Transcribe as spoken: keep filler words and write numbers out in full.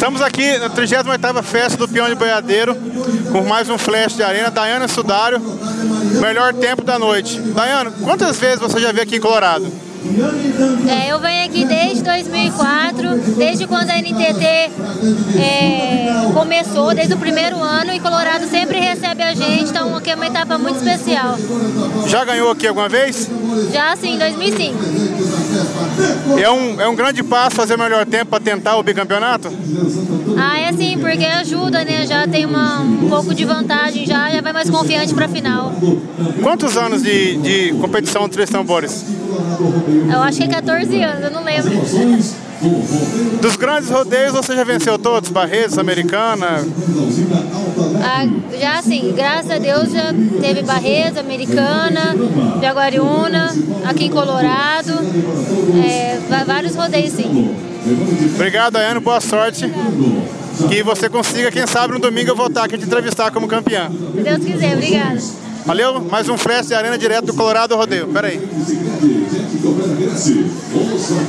Estamos aqui na trigésima oitava Festa do Peão de Boiadeiro, com mais um flash de arena. Daiane Sudário, melhor tempo da noite. Daiane, quantas vezes você já veio aqui em Colorado? É, eu venho aqui desde dois mil e quatro, desde quando a N T T é, começou, desde o primeiro ano, e Colorado sempre recebe a gente, então aqui é uma etapa muito especial. Já ganhou aqui alguma vez? Já sim, em dois mil e cinco. É um, é um grande passo fazer o melhor tempo para tentar o bicampeonato? Ah, é sim, porque ajuda, né? Já tem uma, um pouco de vantagem, já, já vai mais confiante para a final. Quantos anos de, de competição de três tambores? Eu acho que é quatorze anos, eu não lembro. Dos grandes rodeios você já venceu todos? Barretos, Americana? Ah, já sim, graças a Deus já teve Barretos, Americana, Jaguariúna, aqui em Colorado, é, vários rodeios sim. Obrigado, Daiane, boa sorte. Que você consiga, quem sabe no domingo eu voltar aqui te entrevistar como campeã. Se Deus quiser, obrigada. Valeu, mais um flash de arena direto do Colorado Rodeio. Pera aí.